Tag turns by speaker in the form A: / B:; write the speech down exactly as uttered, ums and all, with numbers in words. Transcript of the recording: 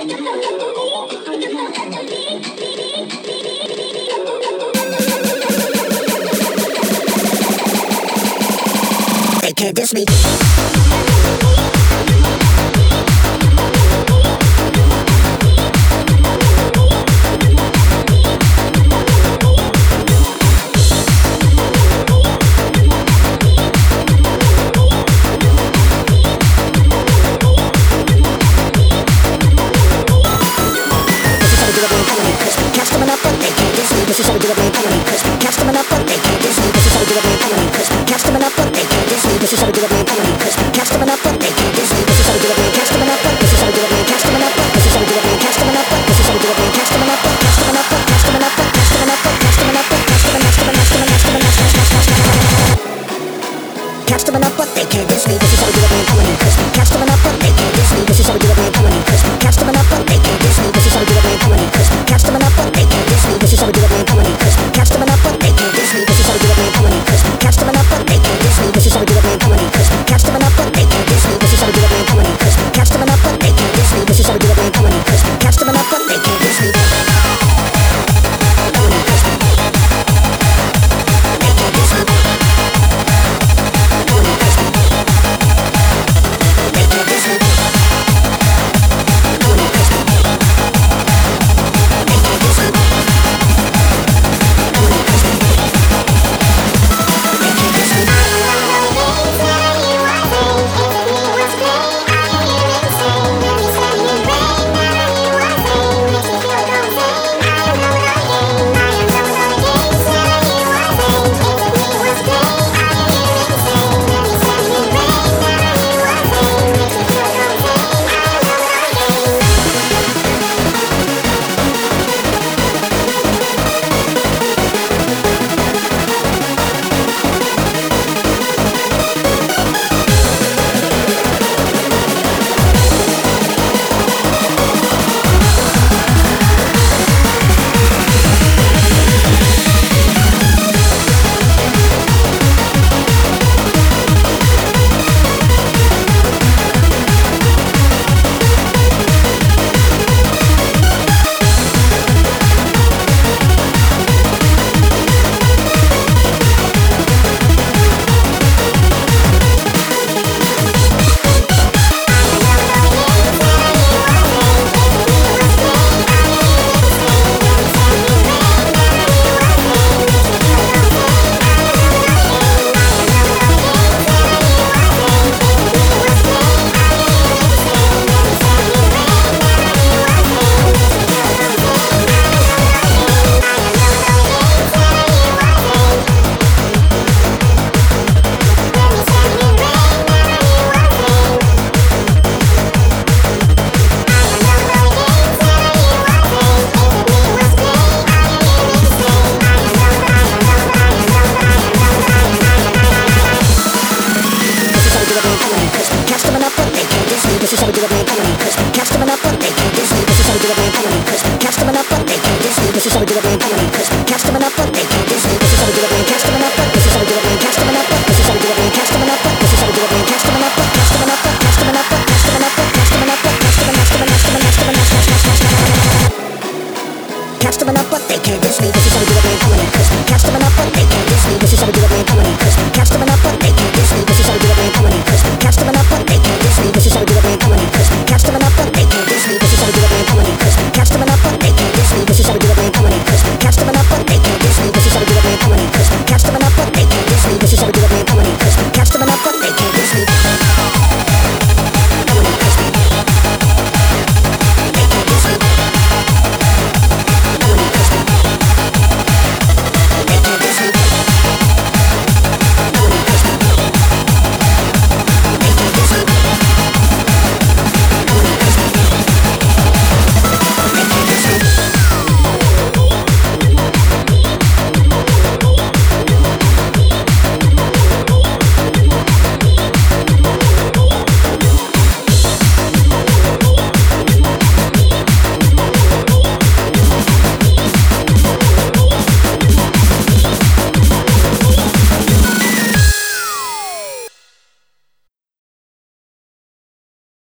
A: They can't diss me. This is how we do it, man, come on in, crispy. Catch them up, but they can't diss me. This is how we do it, man, come on in, crispy. Catch them up, but they can't diss me. This is how we do it, man, come on in, crispy. Catch them up, but they can't diss me. This is how we do it, man. Catch them up, but this is how we do it, man. Catch them up, but this is how we do it, man. Catch them up, but this is how we do it, man. Catch them up, but catch them up, but catch them up, but catch them up, but catch them up, but catch them up, catch them up, catch them up, catch them up, catch them up, catch them up, catch them up, catch them up, catch them up, but they can't diss me. This is how we do it, man, come on in, crispy. Catch them up, but they can't diss me. This is how we do it, man, come on in, crispy. Catch them up, but they can't diss me. This is how we do it, man, come on in, crispy. Catch them up, but they can't diss me. This is how we do it, man, come on in, crispy. Catch them up, but they can't diss me. This is how we do it, man, come on in, crispy. Catch them up, but they can't diss me. This is how we do it, man, come on in, crispy. Catch them up, but they can't diss me. This is how we do it, man, come on in, crispy. Catch them up, but they can't diss me. This is how we do it, man, come on in, crispy. Catch them up, but they can't diss me. Come on in, crispy. They can't diss me. Come on in, crispy. They can't diss me. Come on in, crispy. They can't diss me. Come on in, crispy. They can't diss me. This is how we do it, man, come on in, crispy. Catch them up, but they can't diss me. This is how we do it, man, come on in, crispy. Catch them up, but they can't diss me. This is how we do it, man, come on in, crispy. Catch them up, but they can't diss me. This is how we do it, man. Catch them up, but this is how we do it, man. Catch them up, but this is how we do it, man. Catch them up, but this is how we do it, man. Catch them up, but catch them up, but catch them up, but catch them up, but catch them up, but catch them up, catch them up, catch them up, catch them up, catch them up, catch them up, catch them up, catch them up, but they can't diss me. This is how we do it, man.